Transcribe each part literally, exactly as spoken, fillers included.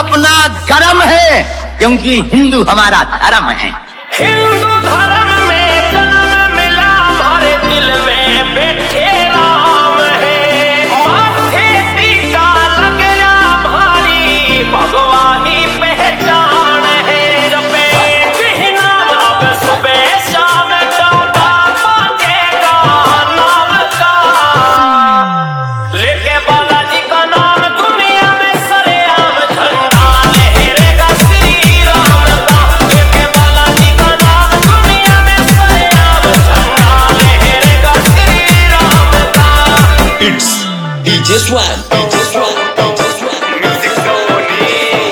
अपना कर्म है, क्योंकि हिंदू हमारा धर्म है। हिंदू धर्म में जन्म मिला, हमारे दिल में बैठे राम है। माथे टीका लग गया, भारी भगवानी पहचान है। जपे बिना अब सुबह शाम चौथा मांगेगा नाम का, लेके बालाजी का नाम दुनिया में सरेआम झंडा लहरेगा श्री राम का। लेके बालाजी का नाम दुनिया में सरेआम झंडा लहरेगा श्री राम का। It's D J Swan, D J Swan, D J Swan. Music Sony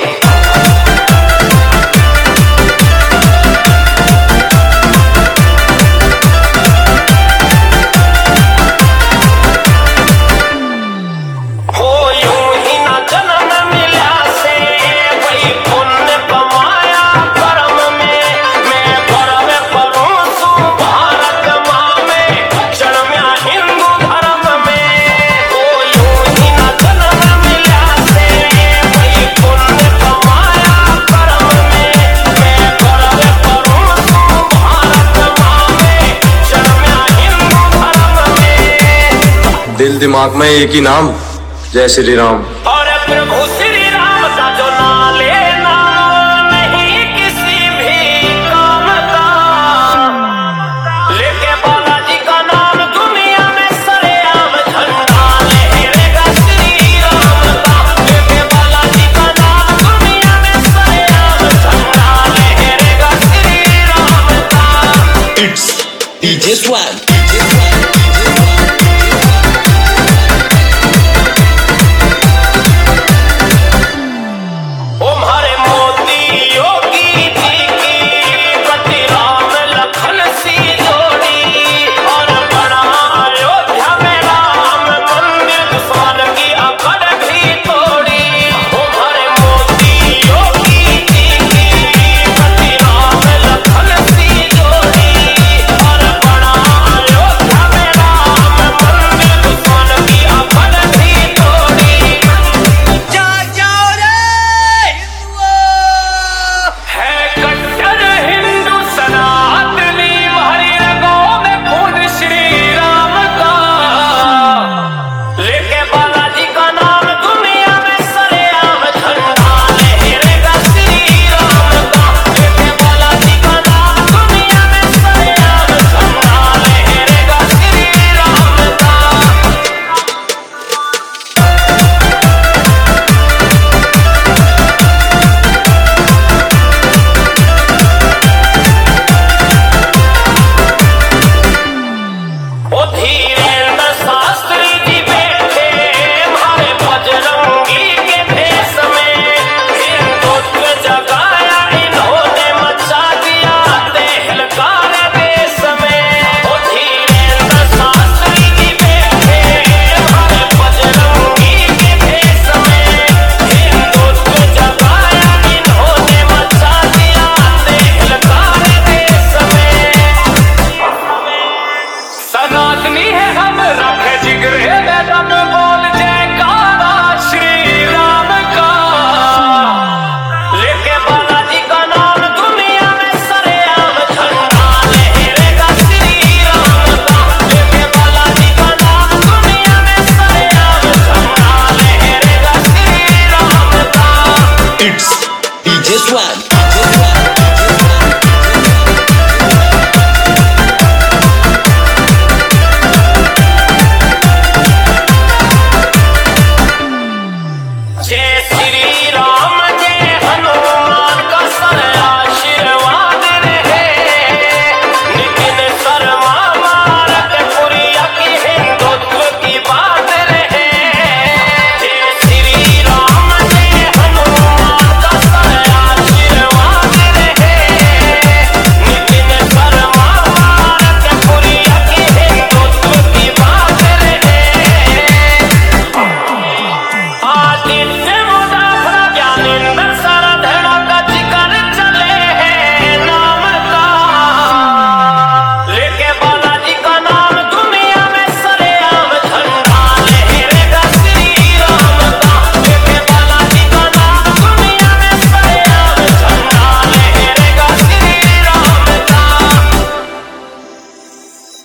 हो यूं ही ना जन्म मिला से, वही पुण्य कमाया कर्म में। मैं गर्व करूं तू भारत माँ में, जन्मा हिंदू धर्म में। हो यूं ही ना जन्म मिला से, वही पुण्य कमाया कर्म में। मैं गर्व करूं तू भारत माँ में, जन्मा हिंदू धर्म में। दिल दिमाग में एक ही नाम, जय श्री राम।